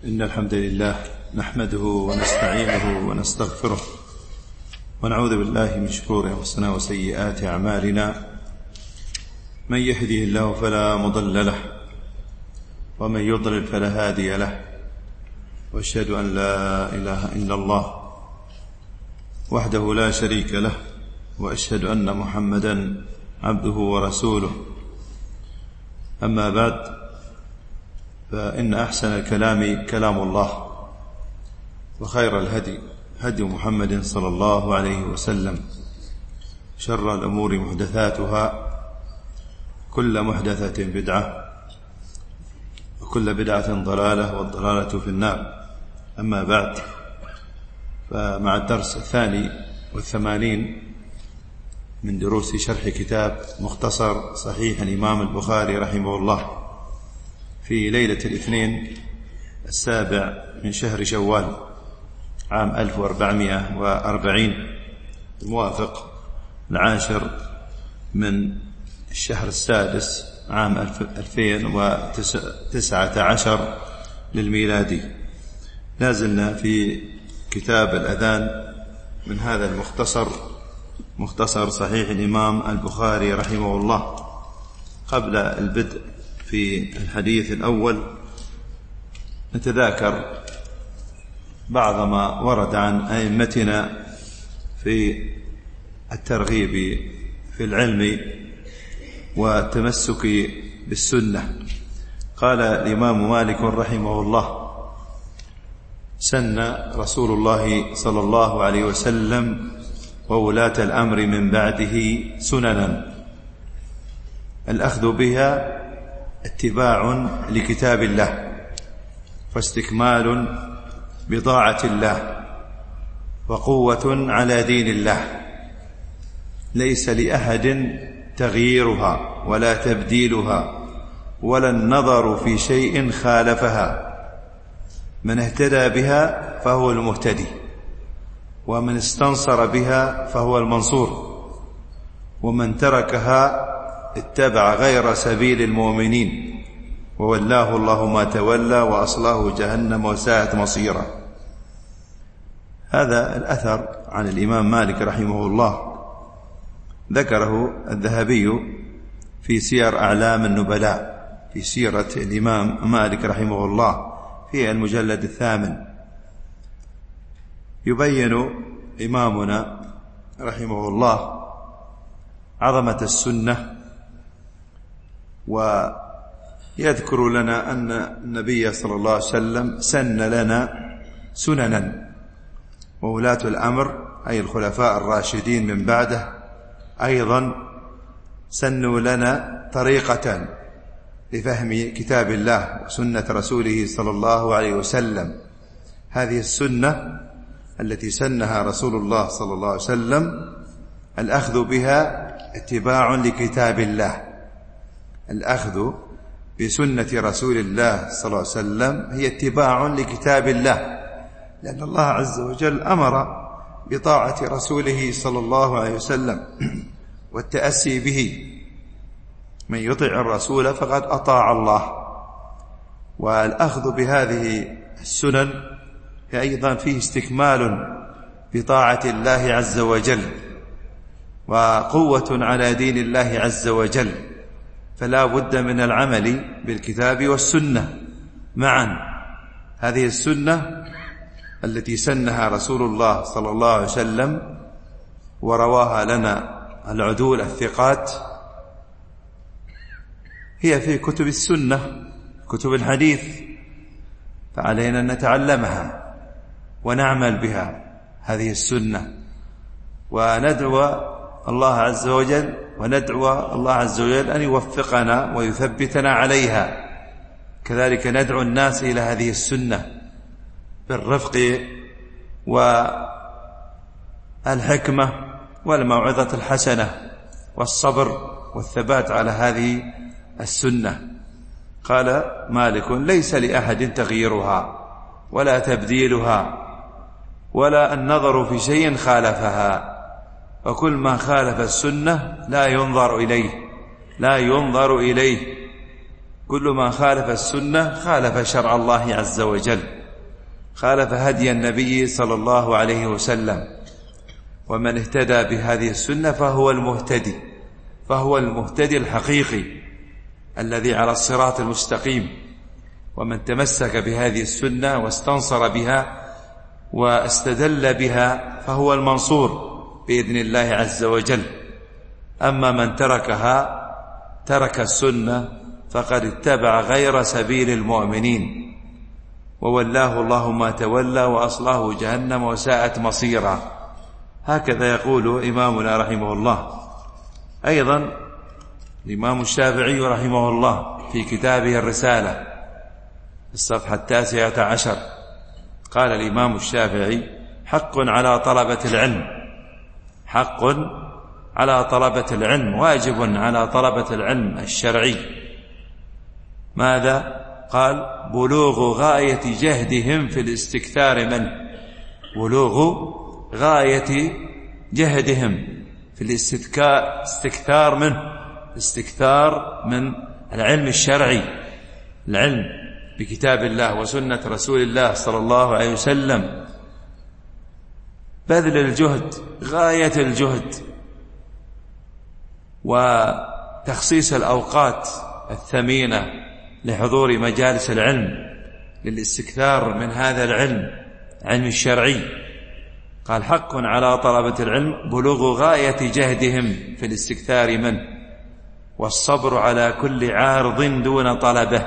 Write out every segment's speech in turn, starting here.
إن الحمد لله نحمده ونستعينه ونستغفره ونعوذ بالله من شرور أنفسنا وسيئات أعمالنا. من يهده الله فلا مضل له ومن يضلل فلا هادي له، وأشهد أن لا إله إلا الله وحده لا شريك له، وأشهد أن محمدا عبده ورسوله. أما بعد، فإن أحسن الكلام كلام الله، وخير الهدي هدي محمد صلى الله عليه وسلم، شر الأمور محدثاتها، كل محدثة بدعة، وكل بدعة ضلالة، والضلالة في النار. أما بعد، فمع الدرس 82 من دروس شرح كتاب مختصر صحيح الإمام البخاري رحمه الله، في ليلة الاثنين 7 من شهر شوال عام 1440، الموافق 10 من الشهر السادس عام 2019 للميلادي. لازلنا في كتاب الأذان من هذا المختصر، مختصر صحيح الإمام البخاري رحمه الله. قبل البدء في الحديث الأول نتذاكر بعض ما ورد عن أئمتنا في الترغيب في العلم والتمسك بالسنة. قال الإمام مالك رحمه الله: سن رسول الله صلى الله عليه وسلم وولاة الأمر من بعده سننا الأخذ بها اتباع لكتاب الله، واستكمال بطاعة الله، وقوة على دين الله، ليس لأحد تغييرها ولا تبديلها ولا النظر في شيء خالفها. من اهتدى بها فهو المهتدي، ومن استنصر بها فهو المنصور، ومن تركها اتبع غير سبيل المؤمنين وولاه الله ما تولى وأصلاه جهنم وساءت مصيرا. هذا الأثر عن الإمام مالك رحمه الله ذكره الذهبي في سير أعلام النبلاء، في سيرة الإمام مالك رحمه الله في المجلد 8. يبين إمامنا رحمه الله عظمة السنة، ويذكر لنا أن النبي صلى الله عليه وسلم سن لنا سننا، وولاة الأمر أي الخلفاء الراشدين من بعده أيضا سنوا لنا طريقة لفهم كتاب الله وسنة رسوله صلى الله عليه وسلم. هذه السنة التي سنها رسول الله صلى الله عليه وسلم الأخذ بها اتباع لكتاب الله. الأخذ بسنة رسول الله صلى الله عليه وسلم هي اتباع لكتاب الله، لأن الله عز وجل أمر بطاعة رسوله صلى الله عليه وسلم والتأسي به. من يطع الرسول فقد أطاع الله. والأخذ بهذه السنن أيضا فيه استكمال بطاعة الله عز وجل، وقوة على دين الله عز وجل. فلا بد من العمل بالكتاب والسنة معا. هذه السنة التي سنها رسول الله صلى الله عليه وسلم ورواها لنا العدول الثقات هي في كتب السنة، كتب الحديث، فعلينا أن نتعلمها ونعمل بها هذه السنة، وندعو الله عز وجل أن يوفقنا ويثبتنا عليها. كذلك ندعو الناس إلى هذه السنة بالرفق والحكمة والموعظة الحسنة والصبر والثبات على هذه السنة. قال مالك: ليس لأحد تغييرها ولا تبديلها ولا النظر في شيء خالفها، وكل ما خالف السنة لا ينظر إليه كل ما خالف السنة خالف شرع الله عز وجل، خالف هدي النبي صلى الله عليه وسلم. ومن اهتدى بهذه السنة فهو المهتدي الحقيقي الذي على الصراط المستقيم. ومن تمسك بهذه السنة واستنصر بها واستدل بها فهو المنصور بإذن الله عز وجل. أما من ترك السنة فقد اتبع غير سبيل المؤمنين، وولاه الله ما تولى وأصلاه جهنم وساءت مصيرا. هكذا يقول إمامنا رحمه الله. أيضا الإمام الشافعي رحمه الله في كتابه الرسالة الصفحة 19 قال الإمام الشافعي: حق على طلبة العلم، واجب على طلبة العلم الشرعي. ماذا؟ قال: بلوغ غاية جهدهم في الاستكثار منه، بلوغ غاية جهدهم في الاستكثار منه، استكثار من العلم الشرعي، العلم بكتاب الله وسنة رسول الله صلى الله عليه وسلم، بذل الجهد غاية الجهد، وتخصيص الأوقات الثمينة لحضور مجالس العلم للاستكثار من هذا العلم الشرعي. قال: حق على طلبة العلم بلوغ غاية جهدهم في الاستكثار منه، والصبر على كل عارض دون طلبه.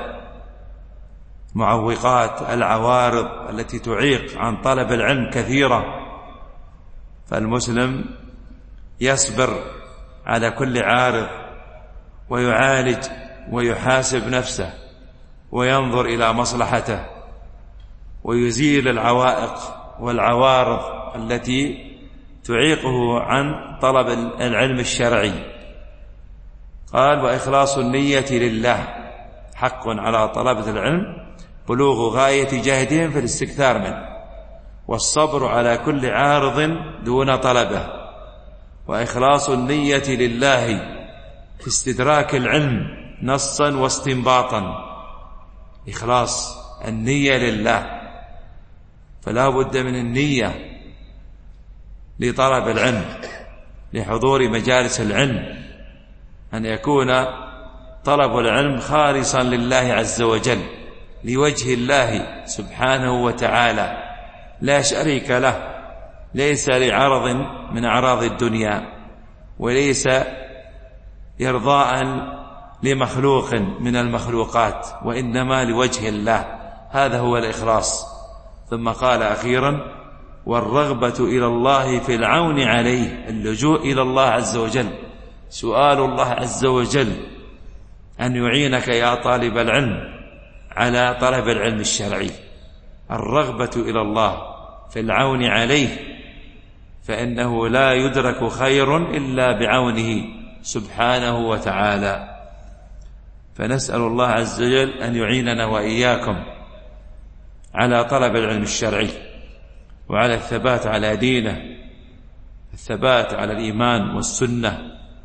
معوقات العوارض التي تعيق عن طلب العلم كثيرة، فالمسلم يصبر على كل عارض ويعالج ويحاسب نفسه وينظر إلى مصلحته ويزيل العوائق والعوارض التي تعيقه عن طلب العلم الشرعي. قال: وإخلاص النية لله. حق على طلبة العلم بلوغ غاية جهدهم في الاستكثار منه، والصبر على كل عارض دون طلبه، وإخلاص النية لله في استدراك العلم نصا واستنباطا. إخلاص النية لله، فلا بد من النية لطلب العلم، لحضور مجالس العلم، أن يكون طلب العلم خالصا لله عز وجل، لوجه الله سبحانه وتعالى، لا شريك له، ليس لعرض من أعراض الدنيا، وليس إرضاء لمخلوق من المخلوقات، وإنما لوجه الله. هذا هو الإخلاص. ثم قال أخيرا: والرغبة إلى الله في العون عليه، اللجوء إلى الله عز وجل، سؤال الله عز وجل أن يعينك يا طالب العلم على طلب العلم الشرعي. الرغبة إلى الله في العون عليه، فإنه لا يدرك خير إلا بعونه سبحانه وتعالى. فنسأل الله عز وجل أن يعيننا وإياكم على طلب العلم الشرعي، وعلى الثبات على دينه، الثبات على الإيمان والسنة،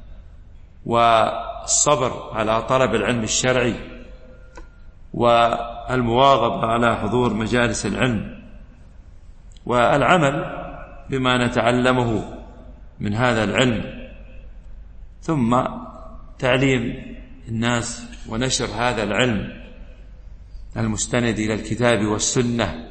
والصبر على طلب العلم الشرعي، والمواظبة على حضور مجالس العلم، والعمل بما نتعلمه من هذا العلم، ثم تعليم الناس ونشر هذا العلم المستند إلى الكتاب والسنة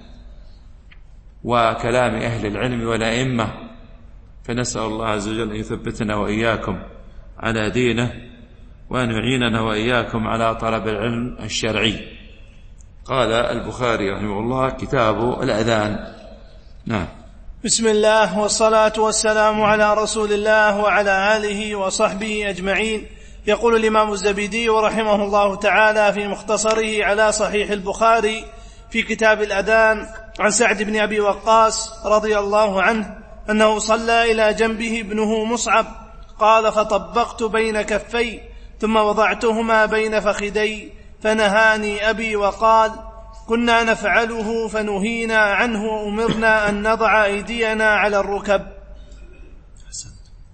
وكلام أهل العلم والأئمة. فنسأل الله عز وجل أن يثبتنا وإياكم على دينه، وأن يعيننا وإياكم على طلب العلم الشرعي. قال البخاري رحمه الله: كتاب الأذان. نعم. بسم الله والصلاة والسلام على رسول الله وعلى آله وصحبه أجمعين. يقول الإمام الزبيدي رحمه الله تعالى في مختصره على صحيح البخاري في كتاب الأذان عن سعد بن أبي وقاص رضي الله عنه أنه صلى إلى جنبه ابنه مصعب، قال: فطبقت بين كفي ثم وضعتهما بين فخذي، فنهاني أبي وقال: كنا نفعله فنهينا عنه وأمرنا أن نضع أيدينا على الركب.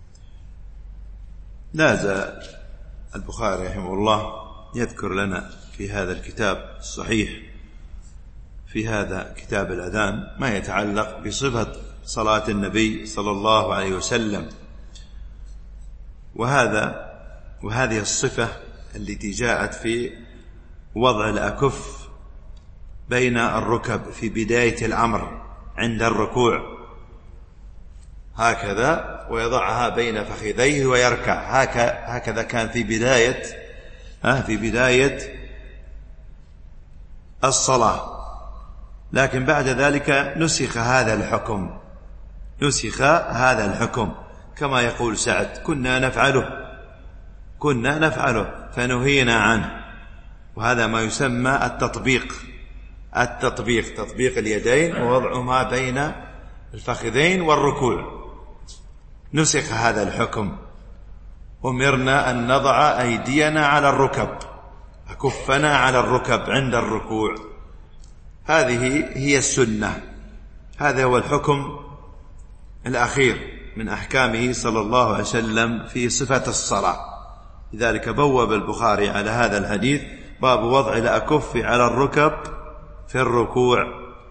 لا زال البخاري رحمه الله يذكر لنا في هذا الكتاب الصحيح في هذا كتاب الأذان ما يتعلق بصفة صلاة النبي صلى الله عليه وسلم، وهذه الصفة التي جاءت في وضع الأكف بين الركب في بداية الأمر عند الركوع هكذا، ويضعها بين فخذيه ويركع هكذا كان في بداية الصلاة. لكن بعد ذلك نسخ هذا الحكم كما يقول سعد: كنا نفعله فنهينا عنه. وهذا ما يسمى تطبيق اليدين ووضعهما بين الفخذين والركوع. نسخ هذا الحكم، أمرنا أن نضع أيدينا على الركب، أكفنا على الركب عند الركوع. هذه هي السنة، هذا هو الحكم الأخير من أحكامه صلى الله عليه وسلم في صفة الصلاة. لذلك بوب البخاري على هذا الحديث باب وضع الأكف على الركب في الركوع.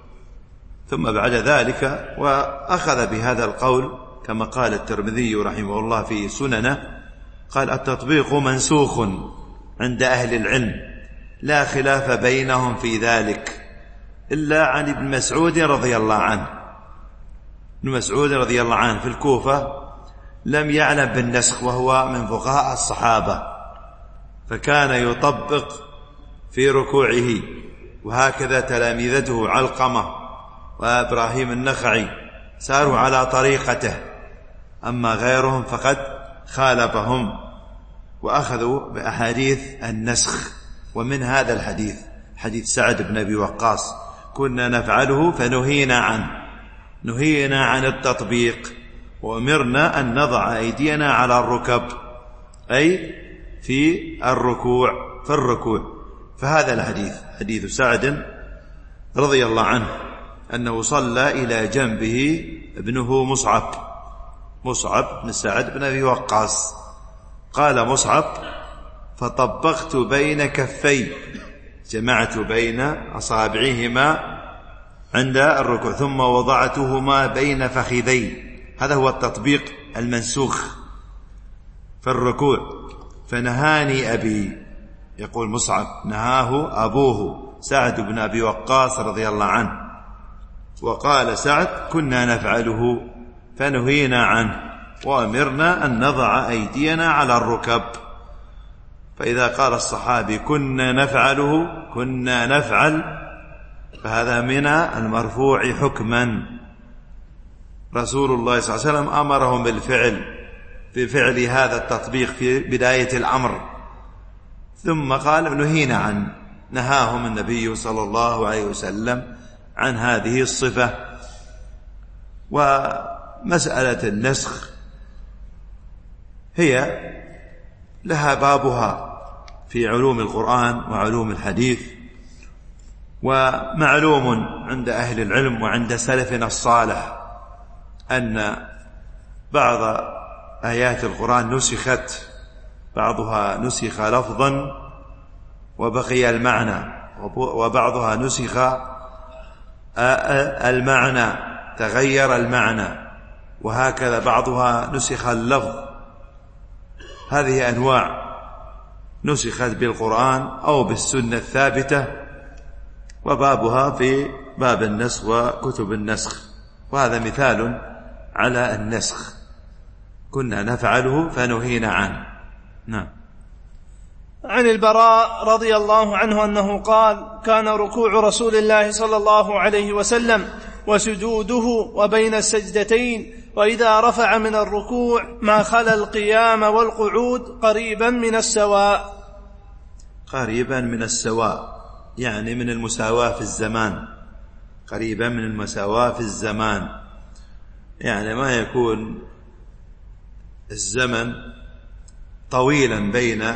ثم بعد ذلك وأخذ بهذا القول كما قال الترمذي رحمه الله في سننه، قال: التطبيق منسوخ عند أهل العلم لا خلاف بينهم في ذلك إلا عن ابن مسعود رضي الله عنه. ابن مسعود رضي الله عنه في الكوفة لم يعلم بالنسخ، وهو من فقهاء الصحابة، فكان يطبق في ركوعه، وهكذا تلاميذته علقمة وإبراهيم النخعي ساروا على طريقته، أما غيرهم فقد خالفهم وأخذوا بأحاديث النسخ. ومن هذا الحديث حديث سعد بن أبي وقاص: كنا نفعله فنهينا عن التطبيق، وأمرنا أن نضع أيدينا على الركب، أي في الركوع. فهذا الحديث حديث سعد رضي الله عنه أنه صلى إلى جنبه ابنه مصعب بن سعد بن أبي وقاص. قال مصعب: فطبقت بين كفي، جمعت بين أصابعهما عند الركوع، ثم وضعتهما بين فخذي. هذا هو التطبيق المنسوخ في الركوع. فنهاني أبي، يقول مصعب: نهاه أبوه سعد بن أبي وقاص رضي الله عنه. وقال سعد: كنا نفعله فنهينا عنه، وأمرنا أن نضع أيدينا على الركب. فإذا قال الصحابي كنا نفعل فهذا من المرفوع حكما. رسول الله صلى الله عليه وسلم أمرهم بفعل هذا التطبيق في بداية الأمر، ثم قال نهينا عنه، نهاهم النبي صلى الله عليه وسلم عن هذه الصفة. ومسألة النسخ هي لها بابها في علوم القرآن وعلوم الحديث، ومعلوم عند أهل العلم وعند سلفنا الصالح أن بعض آيات القرآن نسخت، بعضها نسخ لفظا وبقي المعنى، وبعضها نسخ المعنى تغير المعنى، وهكذا بعضها نسخ اللفظ. هذه أنواع نسخت بالقرآن أو بالسنة الثابتة، وبابها في باب النسخ وكتب النسخ. وهذا مثال على النسخ، كنا نفعله فنهينا عنه. نعم. عن البراء رضي الله عنه أنه قال: كان ركوع رسول الله صلى الله عليه وسلم وسجوده وبين السجدتين، وإذا رفع من الركوع ما خلا القيام والقعود قريبا من السواء، يعني من المساواة في الزمان، قريبا من المساواة في الزمان، يعني ما يكون الزمن طويلا بين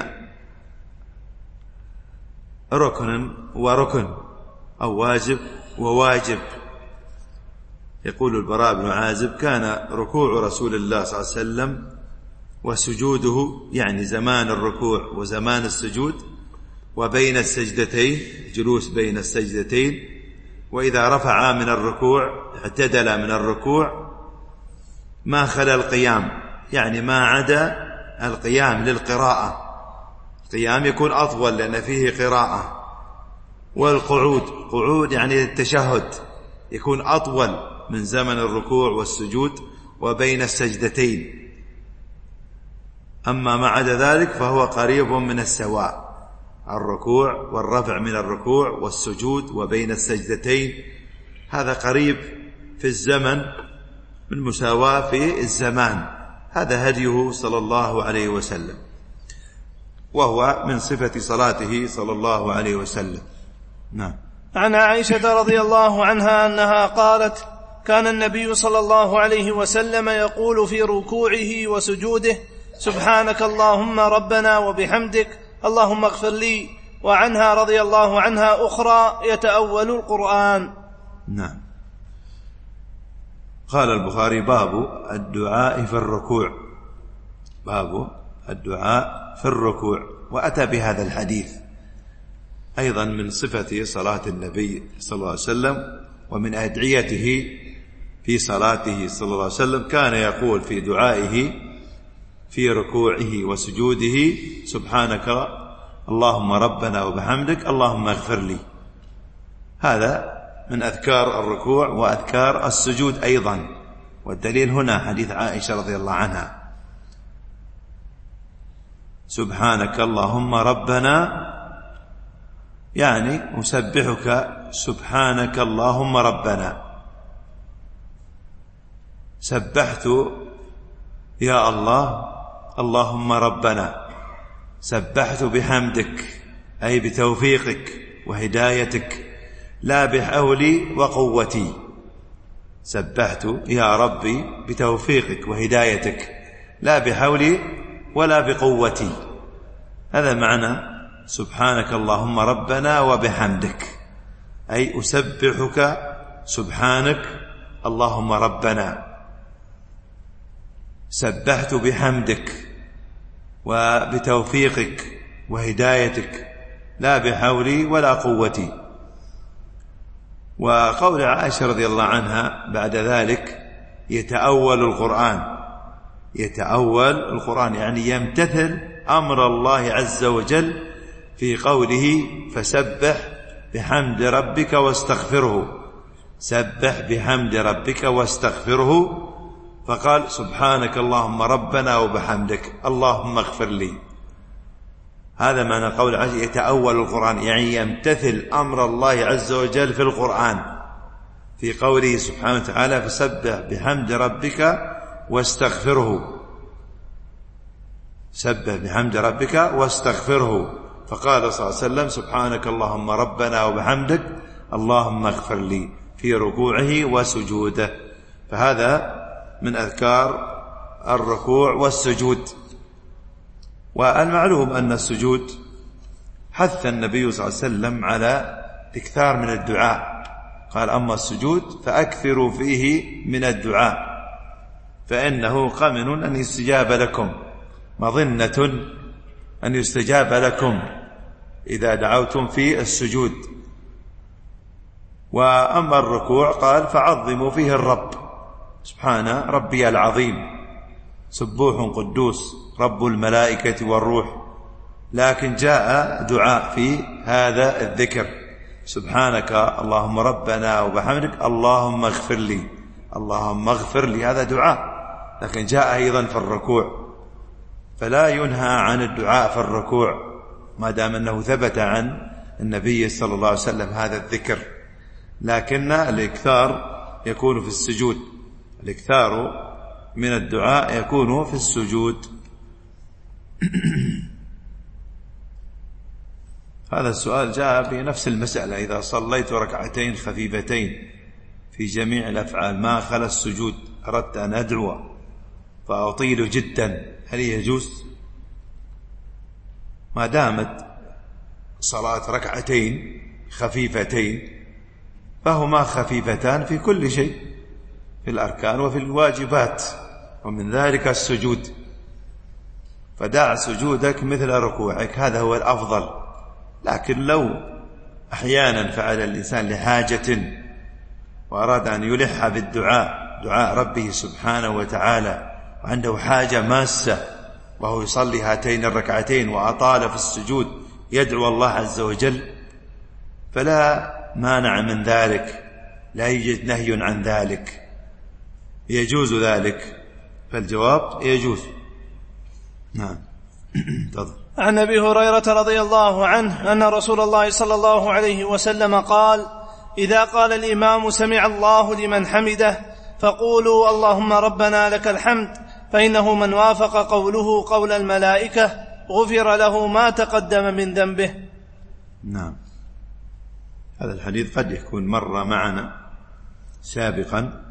ركن وركن أو واجب وواجب. يقول البراء بن عازب: كان ركوع رسول الله صلى الله عليه وسلم وسجوده، يعني زمان الركوع وزمان السجود، وبين السجدتين، جلوس بين السجدتين. وإذا رفع من الركوع اعتدل من الركوع ما خلا القيام، يعني ما عدا القيام للقراءة. القيام يكون أطول لأن فيه قراءة. والقعود، قعود يعني التشهد، يكون أطول من زمن الركوع والسجود وبين السجدتين. أما ما عدا ذلك فهو قريب من السواء، الركوع والرفع من الركوع والسجود وبين السجدتين، هذا قريب في الزمن من مساواة في الزمان. هذا هديه صلى الله عليه وسلم، وهو من صفة صلاته صلى الله عليه وسلم. نعم. عن عائشة رضي الله عنها أنها قالت: كان النبي صلى الله عليه وسلم يقول في ركوعه وسجوده: سبحانك اللهم ربنا وبحمدك اللهم اغفر لي. وعنها رضي الله عنها أخرى: يتأول القرآن. نعم. قال البخاري: باب الدعاء في الركوع، باب الدعاء في الركوع. وأتى بهذا الحديث أيضا من صفة صلاة النبي صلى الله عليه وسلم ومن أدعيته في صلاته صلى الله عليه وسلم. كان يقول في دعائه في ركوعه وسجوده: سبحانك اللهم ربنا وبحمدك اللهم اغفر لي. هذا من أذكار الركوع وأذكار السجود أيضا. والدليل هنا حديث عائشة رضي الله عنها: سبحانك اللهم ربنا، يعني أسبحك سبحانك اللهم ربنا. سبحت يا الله اللهم ربنا، سبحت بحمدك أي بتوفيقك وهدايتك، لا بحولي وقوتي. سبحت يا ربي بتوفيقك وهدايتك، لا بحولي ولا بقوتي. هذا معنى سبحانك اللهم ربنا وبحمدك، أي أسبحك سبحانك اللهم ربنا. سبحت بحمدك وبتوفيقك وهدايتك، لا بحولي ولا قوتي. وقول عائشة رضي الله عنها بعد ذلك: يتأول القرآن. يتأول القرآن يعني يمتثل أمر الله عز وجل في قوله: فسبح بحمد ربك واستغفره. سبح بحمد ربك واستغفره. فقال: سبحانك اللهم ربنا وبحمدك اللهم اغفر لي. هذا معنى قول عائشة: يتأول القرآن، يعني يمتثل أمر الله عز وجل في القرآن في قوله سبحانه وتعالى: فسبح بحمد ربك واستغفره. سبح بحمد ربك واستغفره. فقال صلى الله عليه وسلم: سبحانك اللهم ربنا وبحمدك اللهم اغفر لي، في ركوعه وسجوده. فهذا من أذكار الركوع والسجود. والمعلوم أن السجود حث النبي صلى الله عليه وسلم على إكثار من الدعاء. قال: أما السجود فأكثروا فيه من الدعاء فإنه قمن أن يستجاب لكم، مظنة أن يستجاب لكم إذا دعوتم في السجود. وأما الركوع قال: فعظموا فيه الرب، سبحان ربي العظيم، سبوح قدوس رب الملائكة والروح. لكن جاء دعاء في هذا الذكر: سبحانك اللهم ربنا وبحمدك اللهم اغفر لي، اللهم اغفر لي. هذا دعاء، لكن جاء أيضا في الركوع. فلا ينهى عن الدعاء في الركوع ما دام أنه ثبت عن النبي صلى الله عليه وسلم هذا الذكر. لكن الإكثار يكون في السجود، الإكثار من الدعاء يكون في السجود. هذا السؤال جاء بنفس المسألة: إذا صليت ركعتين خفيفتين في جميع الأفعال ما خلا السجود، أردت أن أدعو فأطيل جدا، هل يجوز؟ ما دامت صلاة ركعتين خفيفتين فهما خفيفتان في كل شيء، في الأركان وفي الواجبات، ومن ذلك السجود. فدع سجودك مثل ركوعك، هذا هو الأفضل. لكن لو أحيانا فعل الإنسان لحاجة وأراد أن يلح بالدعاء، دعاء ربه سبحانه وتعالى، وعنده حاجة ماسة وهو يصلي هاتين الركعتين وأطال في السجود يدعو الله عز وجل، فلا مانع من ذلك، لا يوجد نهي عن ذلك، يجوز ذلك، فالجواب يجوز. نعم. تفضل. عن أبي هريرة رضي الله عنه أن رسول الله صلى الله عليه وسلم قال: إذا قال الإمام سمع الله لمن حمده فقولوا اللهم ربنا لك الحمد، فإنه من وافق قوله قول الملائكة غفر له ما تقدم من ذنبه. نعم. هذا الحديث قد يكون مر معنا سابقا،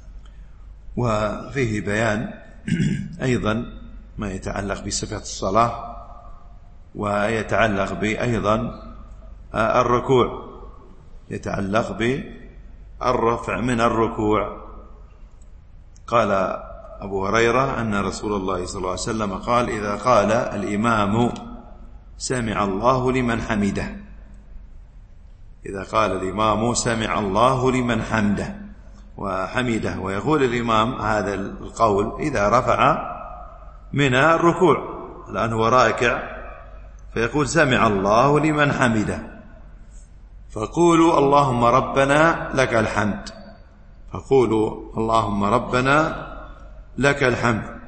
وفيه بيان أيضا ما يتعلق بصفة الصلاة، ويتعلق أيضا الركوع، يتعلق بالرفع من الركوع. قال أبو هريرة أن رسول الله صلى الله عليه وسلم قال: إذا قال الإمام سمع الله لمن حمده، إذا قال الإمام سمع الله لمن حمده وحمده، ويقول الإمام هذا القول إذا رفع من الركوع، الآن هو راكع فيقول سمع الله لمن حمده، فقولوا اللهم ربنا لك الحمد، فقولوا اللهم ربنا لك الحمد،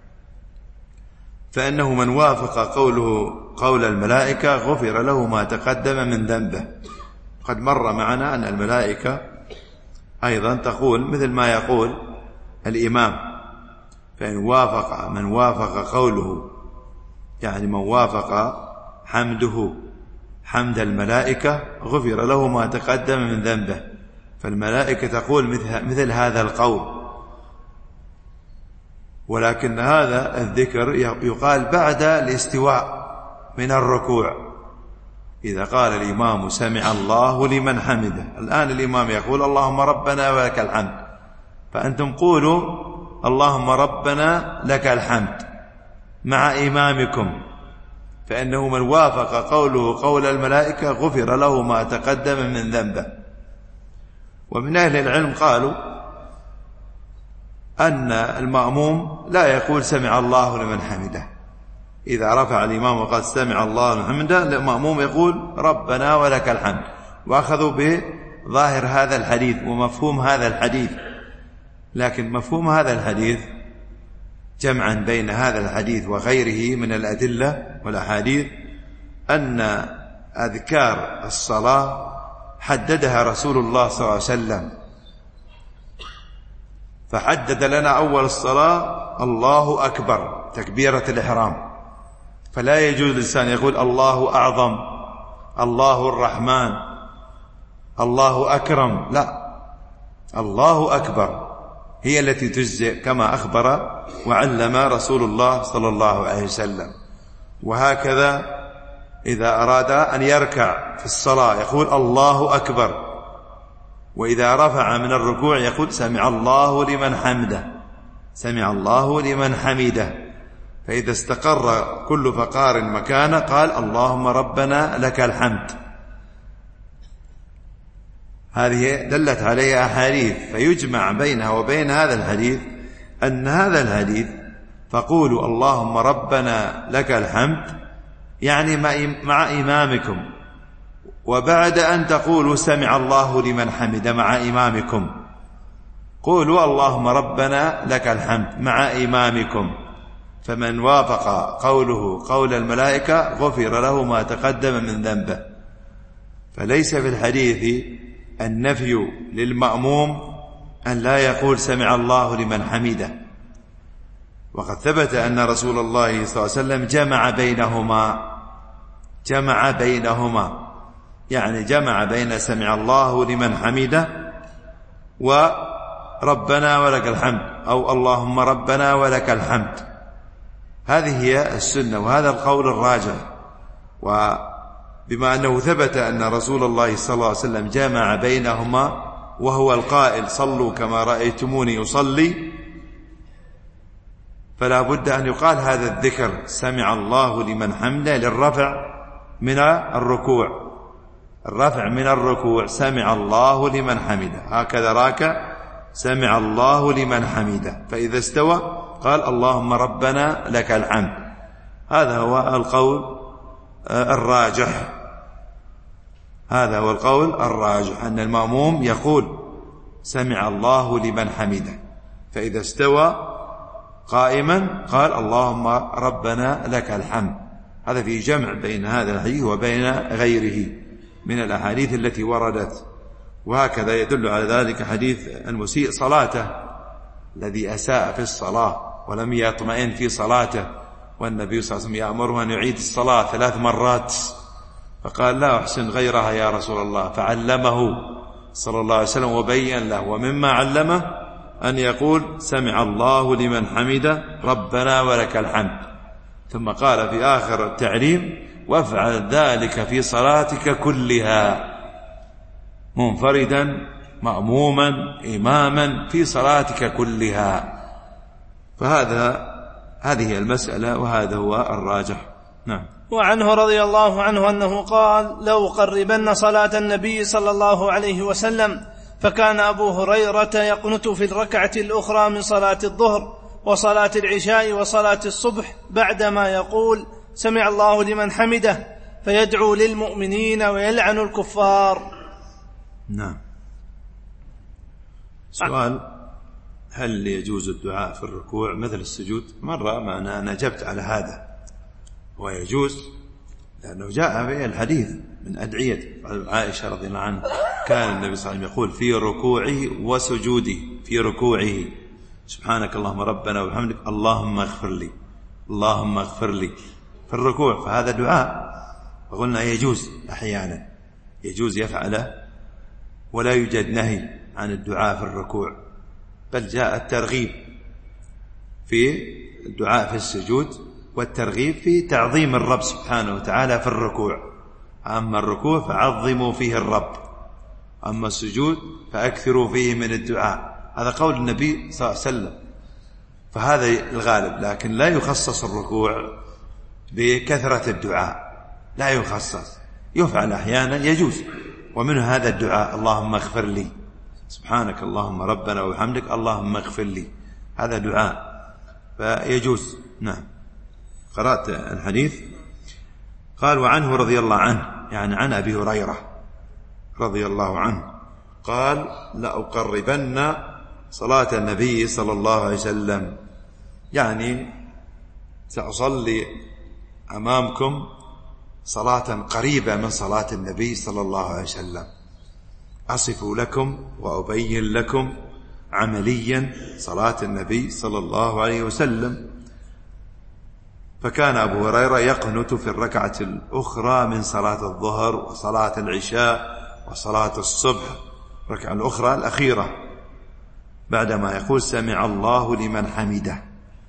فإنه من وافق قوله قول الملائكة غفر له ما تقدم من ذنبه. قد مر معنا أن الملائكة أيضا تقول مثل ما يقول الإمام، فإن وافق من وافق قوله، يعني من وافق حمده حمد الملائكة غفر له ما تقدم من ذنبه، فالملائكة تقول مثل هذا القول، ولكن هذا الذكر يقال بعد الاستواء من الركوع. إذا قال الإمام سمع الله لمن حمده، الآن الإمام يقول اللهم ربنا ولك الحمد، فأنتم قولوا اللهم ربنا لك الحمد مع إمامكم، فإنه من وافق قوله قول الملائكة غفر له ما تقدم من ذنبه. ومن أهل العلم قالوا أن المأموم لا يقول سمع الله لمن حمده، إذا رفع الإمام وقد سمع الله لمن حمده المأموم يقول ربنا ولك الحمد، وأخذوا بظاهر هذا الحديث ومفهوم هذا الحديث. لكن مفهوم هذا الحديث جمعا بين هذا الحديث وغيره من الأدلة والأحاديث أن أذكار الصلاة حددها رسول الله صلى الله عليه وسلم، فحدد لنا أول الصلاة الله أكبر تكبيرة الإحرام، فلا يجوز للإنسان يقول الله أعظم الله الرحمن الله أكرم، لا، الله أكبر هي التي تجزئ كما أخبر وعلم رسول الله صلى الله عليه وسلم. وهكذا إذا أراد أن يركع في الصلاة يقول الله أكبر، وإذا رفع من الركوع يقول سمع الله لمن حمده سمع الله لمن حمده، فإذا استقر كل فقار مكانه قال اللهم ربنا لك الحمد. هذه دلت عليها أحاديث، فيجمع بينها وبين هذا الحديث أن هذا الحديث فقولوا اللهم ربنا لك الحمد يعني مع إمامكم، وبعد أن تقولوا سمع الله لمن حمد مع إمامكم قولوا اللهم ربنا لك الحمد مع إمامكم، فمن وافق قوله قول الملائكة غفر له ما تقدم من ذنبه. فليس في الحديث النفي للمأموم أن لا يقول سمع الله لمن حمده، وقد ثبت أن رسول الله صلى الله عليه وسلم جمع بينهما، يعني جمع بين سمع الله لمن حمده وربنا ولك الحمد أو اللهم ربنا ولك الحمد. هذه هي السنة وهذا القول الراجح. وبما أنه ثبت أن رسول الله صلى الله عليه وسلم جمع بينهما وهو القائل صلوا كما رأيتموني أصلي، فلا بد أن يقال هذا الذكر سمع الله لمن حمده للرفع من الركوع، الرفع من الركوع، سمع الله لمن حمده، هكذا راكع سمع الله لمن حمده، فإذا استوى قال اللهم ربنا لك الحمد. هذا هو القول الراجح، هذا هو القول الراجح، أن المأموم يقول سمع الله لمن حمده، فإذا استوى قائما قال اللهم ربنا لك الحمد. هذا في جمع بين هذا الحديث وبين غيره من الأحاديث التي وردت. وهكذا يدل على ذلك حديث المسيء صلاته، الذي أساء في الصلاة ولم يطمئن في صلاته، والنبي صلى الله عليه وسلم يأمره أن يعيد الصلاة 3 مرات، فقال لا أحسن غيرها يا رسول الله، فعلمه صلى الله عليه وسلم وبين له، ومما علمه أن يقول سمع الله لمن حمده ربنا ولك الحمد، ثم قال في آخر التعليم وافعل ذلك في صلاتك كلها، منفردا مأموما إماما في صلاتك كلها. هذه المسألة، وهذا هو الراجح. نعم. وعنه رضي الله عنه أنه قال لو قربن صلاة النبي صلى الله عليه وسلم، فكان أبو هريرة يقنت في الركعة الأخرى من صلاة الظهر وصلاة العشاء وصلاة الصبح بعدما يقول سمع الله لمن حمده، فيدعو للمؤمنين ويلعن الكفار. نعم. سؤال: هل يجوز الدعاء في الركوع مثل السجود؟ مرة ما أنا أجبت على هذا، ويجوز لأنه جاء في الحديث من أدعية عائشة رضي الله عنها، كان النبي صلى الله عليه وسلم يقول في ركوعه وسجوده، في ركوعه سبحانك اللهم ربنا وبحمدك اللهم اغفر لي، اللهم اغفر لي، في الركوع، فهذا دعاء. وقلنا يجوز أحيانا، يجوز يفعله، ولا يوجد نهي عن الدعاء في الركوع، بل جاء الترغيب في الدعاء في السجود، والترغيب في تعظيم الرب سبحانه وتعالى في الركوع. أما الركوع فعظموا فيه الرب، أما السجود فأكثروا فيه من الدعاء. هذا قول النبي صلى الله عليه وسلم، فهذا الغالب، لكن لا يخصص الركوع بكثرة الدعاء، لا يخصص، يفعل أحيانا يجوز، ومن هذا الدعاء اللهم اغفر لي، سبحانك اللهم ربنا وبحمدك اللهم اغفر لي، هذا دعاء فيجوز. نعم. قرأت الحديث. قال وعنه رضي الله عنه، يعني عن أبي هريرة رضي الله عنه قال لأقربن صلاة النبي صلى الله عليه وسلم، يعني سأصلي أمامكم صلاة قريبة من صلاة النبي صلى الله عليه وسلم، أصف لكم وأبين لكم عمليا صلاة النبي صلى الله عليه وسلم. فكان أبو هريرة يقنت في الركعة الأخرى من صلاة الظهر وصلاة العشاء وصلاة الصبح، الركعة الأخرى الأخيرة، بعدما يقول سمع الله لمن حمده.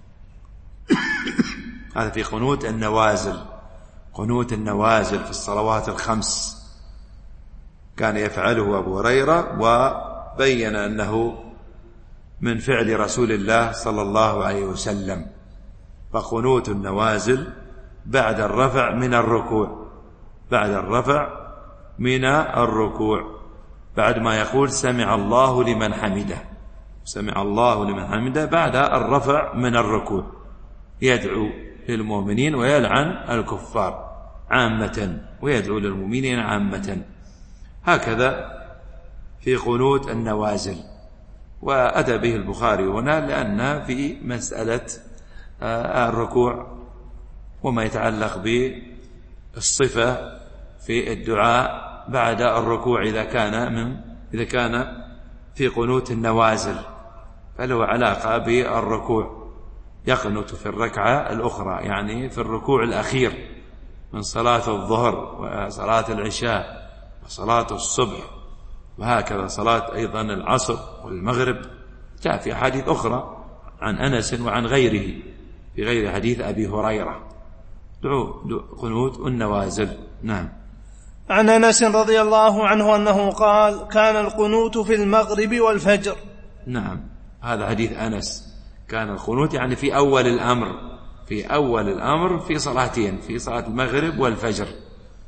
هذا في قنوت النوازل، قنوت النوازل في الصلوات الخمس كان يفعله أبو هريرة، وبين أنه من فعل رسول الله صلى الله عليه وسلم. فقنوت النوازل بعد الرفع من الركوع، بعد الرفع من الركوع، بعد ما يقول سمع الله لمن حمده، سمع الله لمن حمده، بعد الرفع من الركوع يدعو للمؤمنين ويلعن الكفار عامة، ويدعو للمؤمنين عامة. هكذا في قنوت النوازل. وأتى به البخاري هنا لأن في مسألة الركوع وما يتعلق بالصفة في الدعاء بعد الركوع إذا كان في قنوت النوازل فله علاقة بالركوع، يقنت في الركعة الأخرى، يعني في الركوع الأخير من صلاة الظهر وصلاة العشاء وصلاة الصبح، وهكذا صلاة أيضا العصر والمغرب. جاء في حديث أخرى عن أنس وعن غيره في غير حديث أبي هريرة قنوت النوازل. نعم. عن أنس رضي الله عنه أنه قال كان القنوت في المغرب والفجر. نعم، هذا حديث أنس. كان القنوت يعني في أول الأمر، في أول الأمر في صلاتين، في صلاة المغرب والفجر.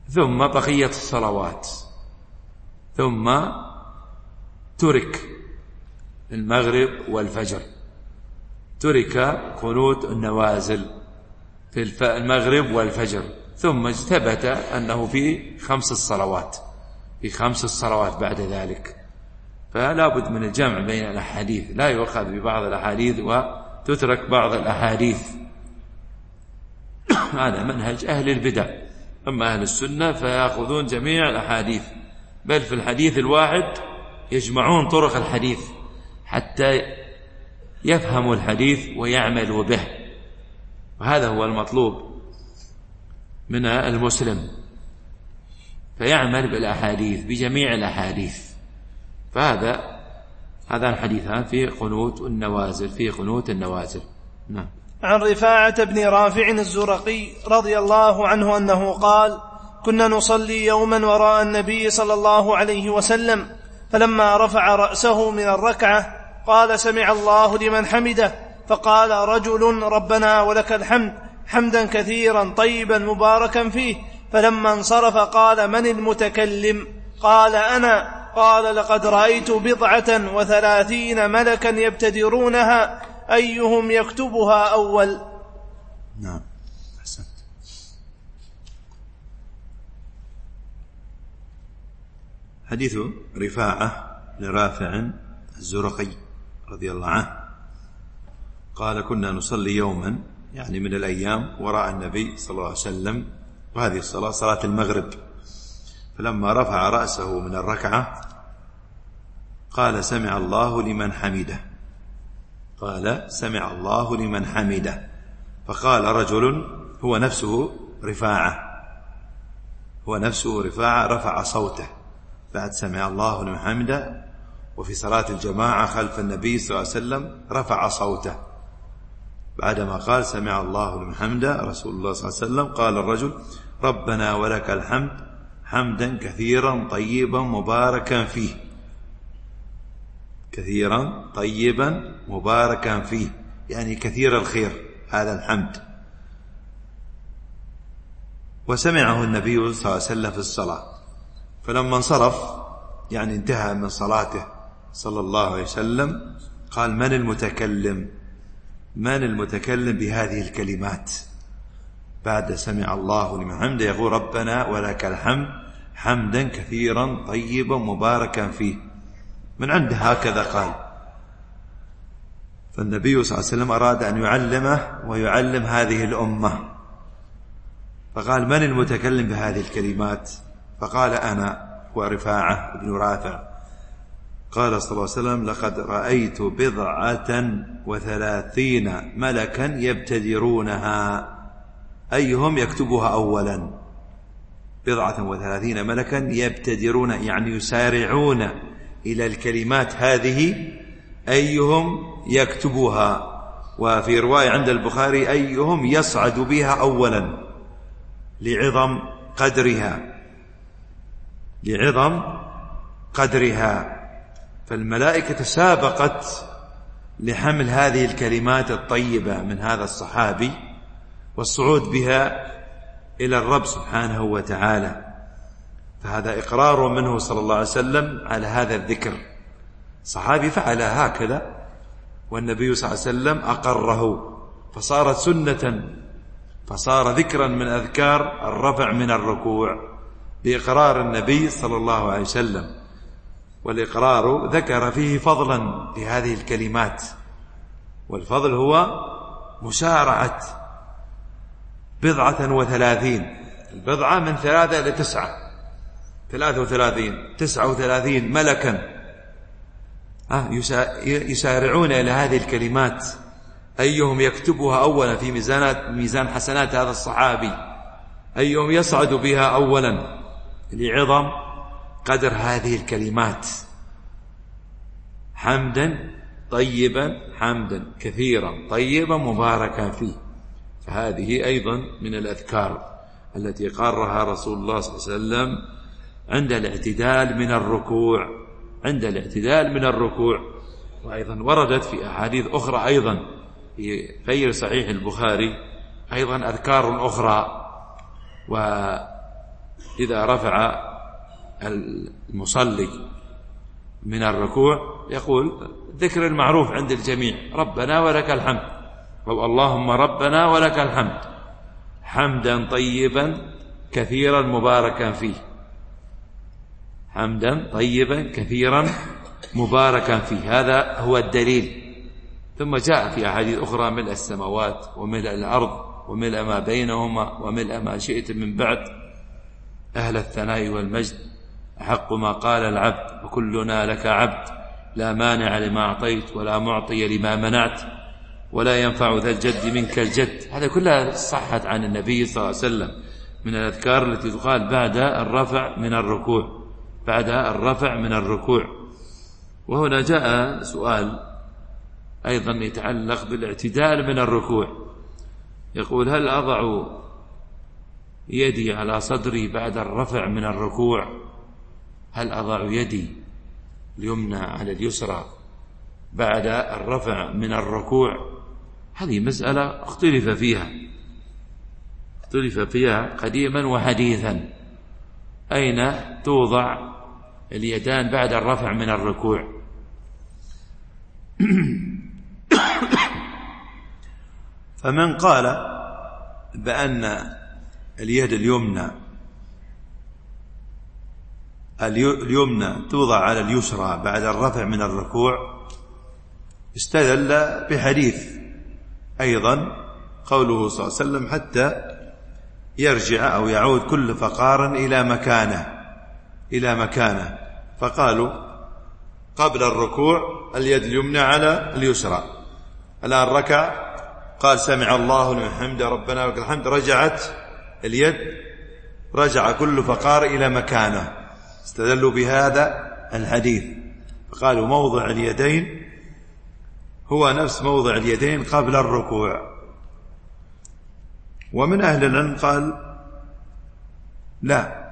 ثم بقية الصلوات، ثم ترك المغرب والفجر، ترك قنوت النوازل في المغرب والفجر، ثم ثبت أنه في 5 الصلوات، في 5 الصلوات بعد ذلك. فلا بد من الجمع بين الأحاديث، لا يؤخذ ببعض الأحاديث وتترك بعض الأحاديث. هذا منهج أهل البدع. أما أهل السنة فيأخذون جميع الأحاديث، بل في الحديث الواحد يجمعون طرق الحديث حتى يفهموا الحديث ويعملوا به. وهذا هو المطلوب من المسلم، فيعمل بالأحاديث، بجميع الأحاديث. فهذا الحديثان في قنوت النوازل، في قنوت النوازل. نعم. عن رفاعة بن رافع الزرقي رضي الله عنه أنه قال: كنا نصلي يوما وراء النبي صلى الله عليه وسلم، فلما رفع رأسه من الركعة قال: سمع الله لمن حمده، فقال رجل: ربنا ولك الحمد حمدا كثيرا طيبا مباركا فيه. فلما انصرف قال: من المتكلم؟ قال: أنا. قال: لقد رأيت 37 ملكا يبتدرونها أيهم يكتبها أول. نعم، أحسنت. حديث رفاعة لرافع الزرقي رضي الله عنه قال: كنا نصلي يوما، يعني من الأيام، وراء النبي صلى الله عليه وسلم، وهذه الصلاة صلاة المغرب. فلما رفع رأسه من الركعة قال: سمع الله لمن حمده. قال: سمع الله لمن حمده. فقال رجل هو نفسه رفاعة رفع صوته بعد سمع الله لمن حمده، وفي صلاة الجماعة خلف النبي صلى الله عليه وسلم رفع صوته بعدما قال: سمع الله لمن حمده رسول الله صلى الله عليه وسلم. قال الرجل: ربنا ولك الحمد حمدا كثيرا طيبا مباركا فيه. كثيرا طيبا مباركا فيه، يعني كثير الخير هذا الحمد. وسمعه النبي صلى الله عليه وسلم في الصلاة، فلما انصرف، يعني انتهى من صلاته صلى الله عليه وسلم، قال: من المتكلم؟ من المتكلم بهذه الكلمات بعد سمع الله لمن حمده؟ يقول: ربنا ولك الحمد حمدا كثيرا طيبا مباركا فيه. من عنده هكذا قال. فالنبي صلى الله عليه وسلم أراد أن يعلمه ويعلم هذه الأمة، فقال: من المتكلم بهذه الكلمات؟ فقال: أنا ورفاعة بن رافع. قال صلى الله عليه وسلم: لقد رأيت 37 ملكا يبتدرونها أيهم يكتبها أولا. 37 ملكا يبتدرون، يعني يسارعون إلى الكلمات هذه، أيهم يكتبها. وفي رواية عند البخاري: أيهم يصعد بها أولا، لعظم قدرها. فالملائكة سابقت لحمل هذه الكلمات الطيبة من هذا الصحابي والصعود بها إلى الرب سبحانه وتعالى. فهذا إقرار منه صلى الله عليه وسلم على هذا الذكر. صحابي فعل هكذا والنبي صلى الله عليه وسلم أقره، فصارت سنة، فصار ذكرا من أذكار الرفع من الركوع بإقرار النبي صلى الله عليه وسلم. والإقرار ذكر فيه فضلا لهذه الكلمات، والفضل هو مسارعة 37، البضعة من 3 إلى 9، 39 ملكا يسارعون إلى هذه الكلمات، أيهم يكتبها أولا في ميزان حسنات هذا الصحابي، أيهم يصعد بها أولا، لعظم قدر هذه الكلمات. حمدا طيبا، حمدا كثيرا طيبا مباركا فيه. فهذه أيضا من الأذكار التي قررها رسول الله صلى الله عليه وسلم عند الاعتدال من الركوع. وأيضا وردت في أحاديث أخرى أيضا في غير صحيح البخاري أيضا أذكار أخرى. إذا رفع المصلي من الركوع يقول ذكر المعروف عند الجميع: ربنا ولك الحمد، أو اللهم ربنا ولك الحمد حمدا طيبا كثيرا مباركا فيه، حمدا طيبا كثيرا مباركا فيه، هذا هو الدليل. ثم جاء في أحاديث أخرى: ملء السماوات وملء الأرض وملء ما بينهما وملء ما شئت من بعد، أهل الثناء والمجد أحق ما قال العبد، وكلنا لك عبد، لا مانع لما أعطيت ولا معطي لما منعت، ولا ينفع ذا الجد منك الجد. هذا كلها صحت عن النبي صلى الله عليه وسلم من الأذكار التي تقال بعد الرفع من الركوع، بعد الرفع من الركوع. وهنا جاء سؤال أيضا يتعلق بالاعتدال من الركوع، يقول: هل أضع يدي على صدري بعد الرفع من الركوع؟ هل أضع يدي اليمنى على اليسرى بعد الرفع من الركوع؟ هذه مسألة اختلف فيها قديما وحديثا، أين توضع اليدان بعد الرفع من الركوع؟ فمن قال بأن اليد اليمنى توضع على اليسرى بعد الرفع من الركوع استدل بحديث أيضا قوله صلى الله عليه وسلم: حتى يرجع أو يعود كل فقار إلى مكانه. فقالوا قبل الركوع اليد اليمنى على اليسرى، الآن ركع قال: سمع الله لمن حمده ربنا ولك الحمد، رجعت اليد، رجع كل فقار إلى مكانه، استدلوا بهذا الحديث. فقالوا موضع اليدين هو نفس موضع اليدين قبل الركوع. ومن أهل العلم قال: لا،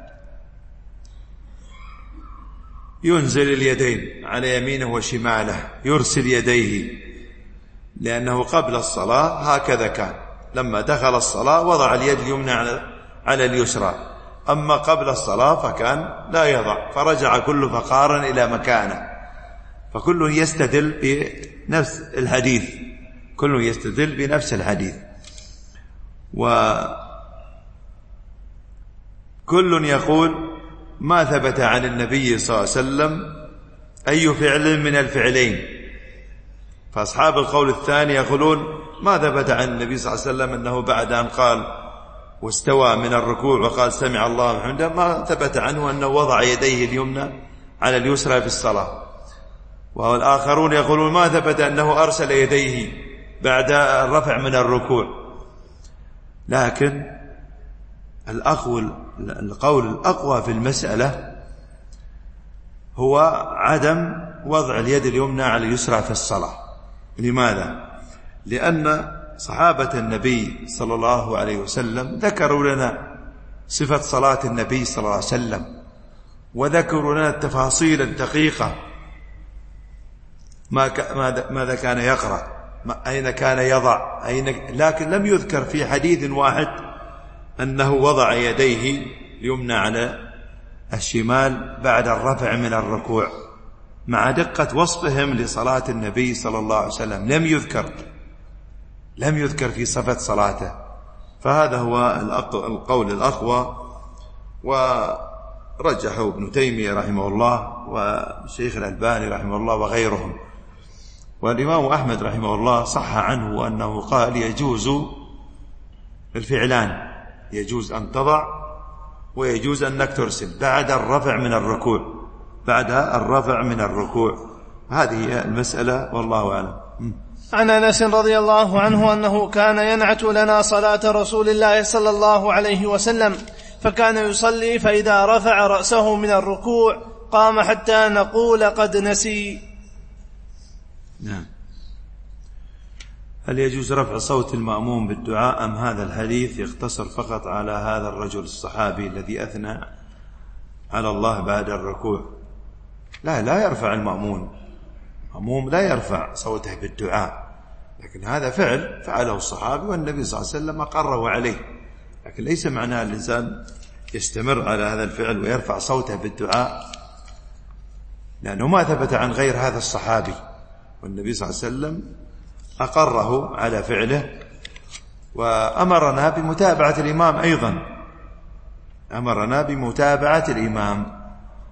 ينزل اليدين على يمينه وشماله، يرسل يديه، لأنه قبل الصلاة هكذا كان، لما دخل الصلاة وضع اليد اليمنى على اليسرى، أما قبل الصلاة فكان لا يضع، فرجع كل فقار إلى مكانه. فكل يستدل بنفس الحديث، وكل يقول ما ثبت عن النبي صلى الله عليه وسلم أي فعل من الفعلين. فأصحاب القول الثاني يقولون ما ثبت عن النبي صلى الله عليه وسلم أنه بعد أن قال واستوى من الركوع وقال سمع الله لمن حمده ما ثبت عنه أنه وضع يديه اليمنى على اليسرى في الصلاة. والآخرون يقولون ما ثبت أنه أرسل يديه بعد الرفع من الركوع. لكن القول الأقوى في المسألة هو عدم وضع اليد اليمنى على اليسرى في الصلاة. لماذا؟ لأن صحابة النبي صلى الله عليه وسلم ذكروا لنا صفة صلاة النبي صلى الله عليه وسلم، وذكروا لنا التفاصيل الدقيقة، ماذا كان يقرأ، أين كان يضع، لكن لم يذكر في حديث واحد أنه وضع يديه اليمنى على الشمال بعد الرفع من الركوع، مع دقة وصفهم لصلاة النبي صلى الله عليه وسلم لم يذكر في صفة صلاته. فهذا هو القول الأقوى، ورجحه ابن تيمية رحمه الله والشيخ الألباني رحمه الله وغيرهم. والإمام أحمد رحمه الله صح عنه أنه قال يجوز الفعلان، يجوز أن تضع ويجوز أنك ترسل بعد الرفع من الركوع. هذه هي المسألة والله أعلم. عن أنس رضي الله عنه أنه كان ينعت لنا صلاة رسول الله صلى الله عليه وسلم، فكان يصلي فإذا رفع رأسه من الركوع قام حتى نقول قد نسي. نعم. هل يجوز رفع صوت المأموم بالدعاء أم هذا الحديث يقتصر فقط على هذا الرجل الصحابي الذي أثنى على الله بعد الركوع؟ لا يرفع المأموم لا يرفع صوته بالدعاء، لكن هذا فعله الصحابي والنبي صلى الله عليه وسلم أقره عليه، لكن ليس معناه الإنسان يستمر على هذا الفعل ويرفع صوته بالدعاء، لأنه ما ثبت عن غير هذا الصحابي، والنبي صلى الله عليه وسلم أقره على فعله، وأمرنا بمتابعة الإمام أيضا، أمرنا بمتابعة الإمام.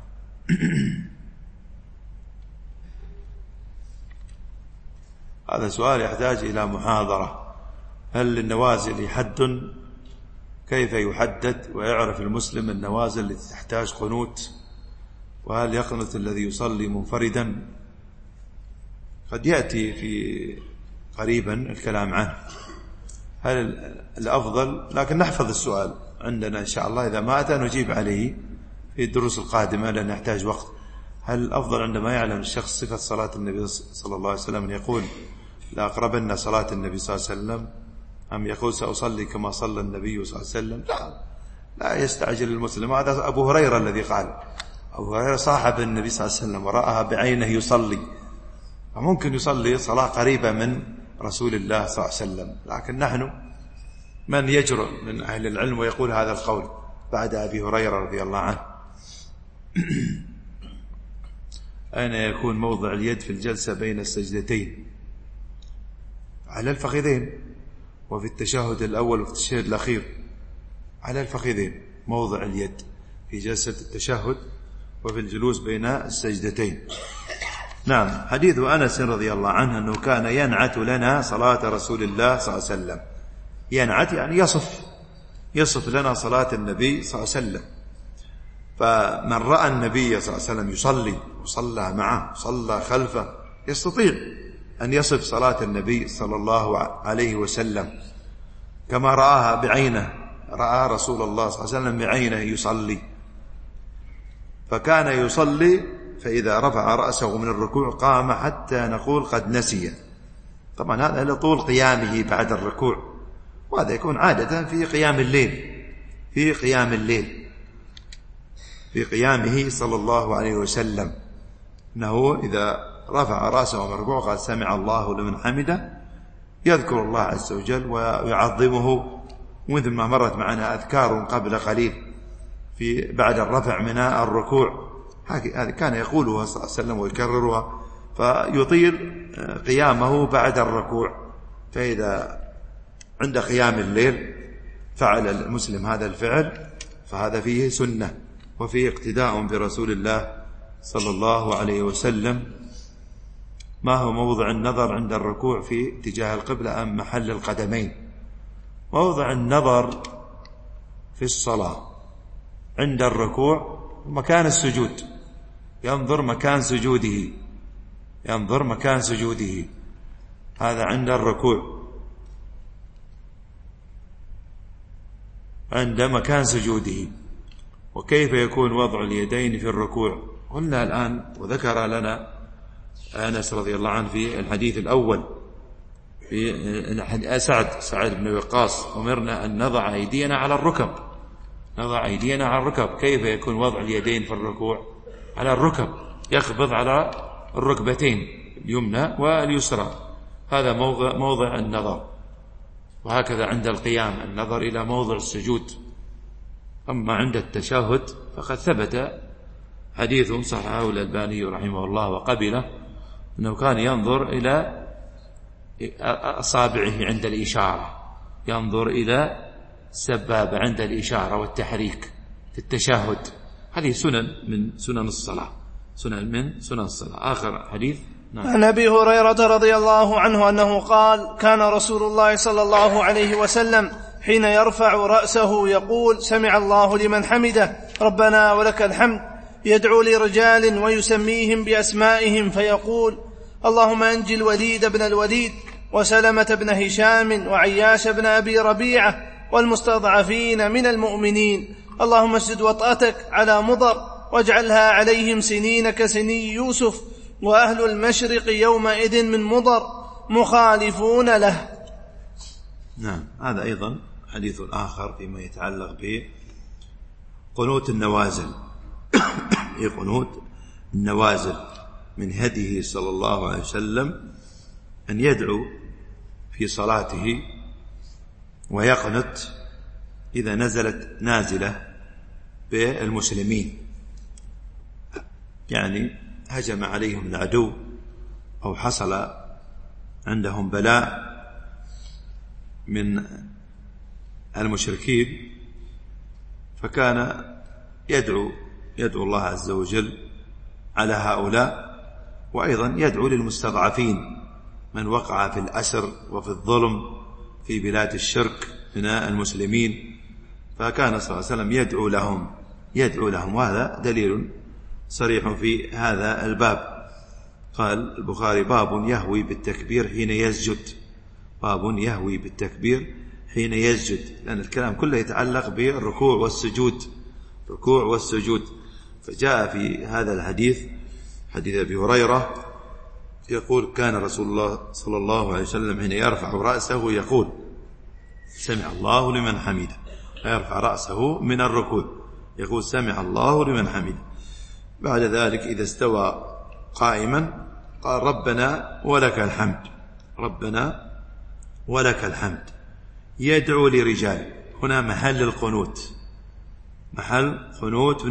هذا سؤال يحتاج إلى محاضرة. هل للنوازل حد؟ كيف يحدد ويعرف المسلم النوازل التي تحتاج قنوت؟ وهل يقنت الذي يصلي منفردا؟ قد يأتي في قريبا الكلام عنه. هل الأفضل، لكن نحفظ السؤال عندنا إن شاء الله، إذا ما أتى نجيب عليه في الدروس القادمة لأن يحتاج وقت. هل الأفضل عندما يعلم الشخص صفة صلاة النبي صلى الله عليه وسلم أن يقول لا أقربن صلاة النبي صلى الله عليه وسلم، أم يقول سأصلي كما صلى النبي صلى الله عليه وسلم؟ لا يستعجل المسلم. هذا أبو هريرة الذي قال، أبو هريرة صاحب النبي صلى الله عليه وسلم ورآها بعينه يصلي، فممكن يصلي صلاة قريبة من رسول الله صلى الله عليه وسلم. لكن نحن من يجرؤ من أهل العلم ويقول هذا القول بعد أبي هريرة رضي الله عنه؟ أين يكون موضع اليد في الجلسة بين السجدتين؟ على الفخذين، وفي التشهد الأول وفي التشهد الأخير على الفخذين موضع اليد في جلسة التشهد وفي الجلوس بين السجدتين. نعم. حديث أنس رضي الله عنه أنه كان ينعت لنا صلاة رسول الله صلى الله عليه وسلم. ينعت يعني يصف لنا صلاة النبي صلى الله عليه وسلم. فمن رأى النبي صلى الله عليه وسلم يصلي وصلى معه صلى خلفه يستطيع أن يصف صلاة النبي صلى الله عليه وسلم كما رآها بعينه، رأى رسول الله صلى الله عليه وسلم بعينه يصلي. فكان يصلي فإذا رفع رأسه من الركوع قام حتى نقول قد نسي. طبعا هذا لطول قيامه بعد الركوع، وهذا يكون عادة في قيام الليل، في قيامه صلى الله عليه وسلم، أنه إذا رفع رأسه من الركوع قال سمع الله لمن حمده، يذكر الله عز وجل ويعظمه، مثل ما مرت معنا أذكار قبل قليل في بعد الرفع من الركوع، هذه كان يقولها صلى الله عليه وسلم ويكررها، فيطيل قيامه بعد الركوع. فإذا عند قيام الليل فعل المسلم هذا الفعل فهذا فيه سنة وفيه اقتداء برسول الله صلى الله عليه وسلم. ما هو موضع النظر عند الركوع في اتجاه القبلة أم محل القدمين؟ موضع النظر في الصلاة عند الركوع مكان السجود، ينظر مكان سجوده، هذا عند الركوع، عند مكان سجوده. وكيف يكون وضع اليدين في الركوع؟ قلنا الآن وذكر لنا أنس رضي الله عنه في الحديث الأول في سعد بن وقاص أمرنا أن نضع أيدينا على الركب. كيف يكون وضع اليدين في الركوع؟ على الركب، يقبض على الركبتين اليمنى واليسرى، هذا موضع النظر. وهكذا عند القيام النظر إلى موضع السجود. أما عند التشهد فقد ثبت حديث صححه الألباني رحمه الله وقبله أنه كان ينظر إلى أصابعه عند الإشارة، ينظر إلى السبابة عند الإشارة والتحريك في التشهد. هذه سنن من سنن الصلاة، آخر حديث. عن أبي هريرة رضي الله عنه أنه قال كان رسول الله صلى الله عليه وسلم حين يرفع رأسه يقول سمع الله لمن حمده ربنا ولك الحمد، يدعو لرجال ويسميهم بأسمائهم فيقول اللهم أنجي الوليد بن الوليد وسلمة بن هشام وعياش بن أبي ربيعة والمستضعفين من المؤمنين، اللهم اسجد وطأتك على مضر واجعلها عليهم سنين كسني يوسف، وأهل المشرق يومئذ من مضر مخالفون له. نعم. هذا أيضا حديث آخر فيما يتعلق بقنوت النوازل. قنوت النوازل من هديه صلى الله عليه وسلم أن يدعو في صلاته ويقنت إذا نزلت نازلة بالمسلمين، يعني هجم عليهم العدو أو حصل عندهم بلاء من المشركين، فكان يدعو الله عز وجل على هؤلاء، وأيضا يدعو للمستضعفين من وقع في الأسر وفي الظلم في بلاد الشرك من المسلمين، فكان صلى الله عليه وسلم يدعو لهم، وهذا دليل صريح في هذا الباب. قال البخاري: باب يهوي بالتكبير حين يسجد. باب يهوي بالتكبير حين يسجد، لأن الكلام كله يتعلق بالركوع والسجود. فجاء في هذا الحديث، حديث أبي هريرة، يقول: كان رسول الله صلى الله عليه وسلم حين يرفع رأسه يقول: سمع الله لمن حمده. يرفع رأسه من الركوع يقول: سمع الله لمن حمده. بعد ذلك إذا استوى قائما قال: ربنا ولك الحمد، ربنا ولك الحمد. يدعو لرجال، هنا محل القنوت، محل قنوت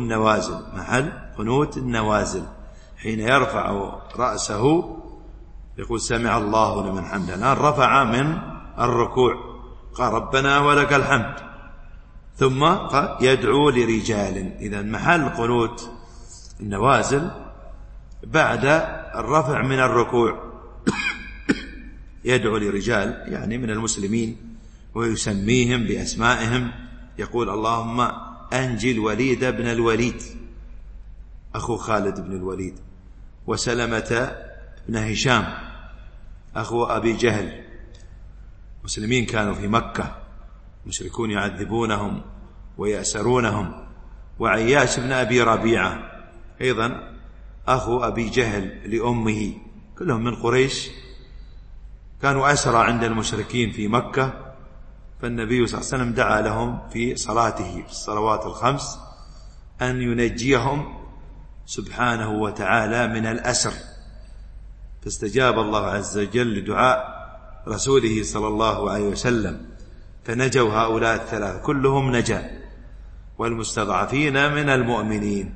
النوازل. حين يرفع رأسه يقول: سمع الله لمن حمده. الآن رفع من الركوع قال: ربنا ولك الحمد، ثم قال: يدعو لرجال. إذا محل قنوت النوازل بعد الرفع من الركوع. يدعو لرجال يعني من المسلمين، ويسميهم بأسمائهم، يقول: اللهم أنجي الوليد بن الوليد أخو خالد بن الوليد، وسلمة بن هشام أخو أبي جهل. مسلمين كانوا في مكة، مشركون يعذبونهم ويأسرونهم. وعياش بن أبي ربيعة أيضا أخو أبي جهل لأمه، كلهم من قريش، كانوا أسرى عند المشركين في مكة. فالنبي صلى الله عليه وسلم دعا لهم في صلاته في الصلوات الخمس أن ينجيهم سبحانه وتعالى من الأسر، فاستجاب الله عز وجل لدعاء رسوله صلى الله عليه وسلم، فنجوا هؤلاء الثلاث كلهم نجا، والمستضعفين من المؤمنين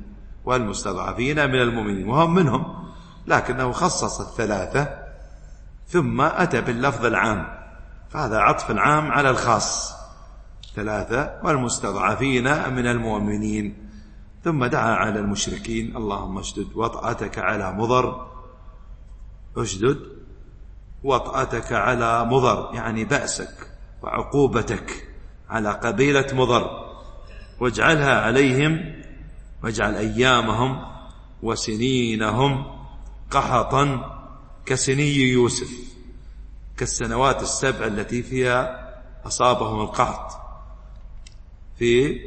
وهم منهم، لكنه خصص الثلاثة ثم أتى باللفظ العام، فهذا عطف العام على الخاص، ثلاثة والمستضعفين من المؤمنين. ثم دعا على المشركين: اللهم اشدد وطأتك على مضر، اشدد وطأتك على مضر، يعني بأسك وعقوبتك على قبيلة مضر، واجعلها عليهم، واجعل أيامهم وسنينهم قحطا كسني يوسف، كالسنوات السبع التي فيها أصابهم القحط في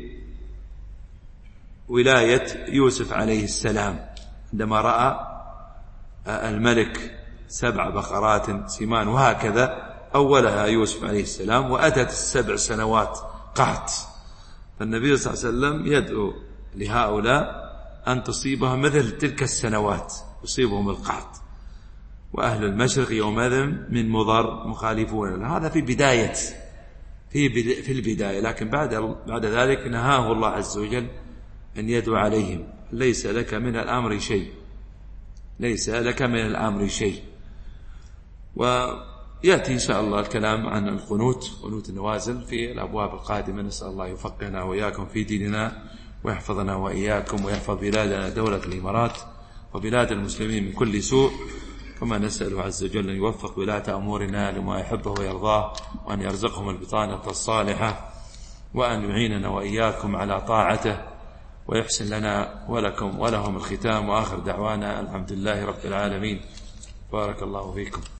ولاية يوسف عليه السلام، عندما رأى الملك 7 بقرات سمان، وهكذا أولها يوسف عليه السلام، وأتت 7 سنوات قحط. فالنبي صلى الله عليه وسلم يدعو لهؤلاء أن تصيبهم مثل تلك السنوات، يصيبهم القحط. وأهل المشرق يومئذ من مضر مخالفون. هذا في البداية، لكن بعد ذلك نهاه الله عز وجل أن يدعو عليهم: ليس لك من الأمر شيء. ويأتي إن شاء الله الكلام عن القنوت النوازل في الأبواب القادمة. نسأل الله يفقهنا وإياكم في ديننا، ويحفظنا وإياكم، ويحفظ بلادنا دولة الإمارات وبلاد المسلمين من كل سوء. كما نسأل عز وجل أن يوفق ولاة أمورنا لما يحبه ويرضاه، وأن يرزقهم البطانة الصالحة، وأن يعيننا وإياكم على طاعته، ويحسن لنا ولكم ولهم الختام. وآخر دعوانا الحمد لله رب العالمين. بارك الله فيكم.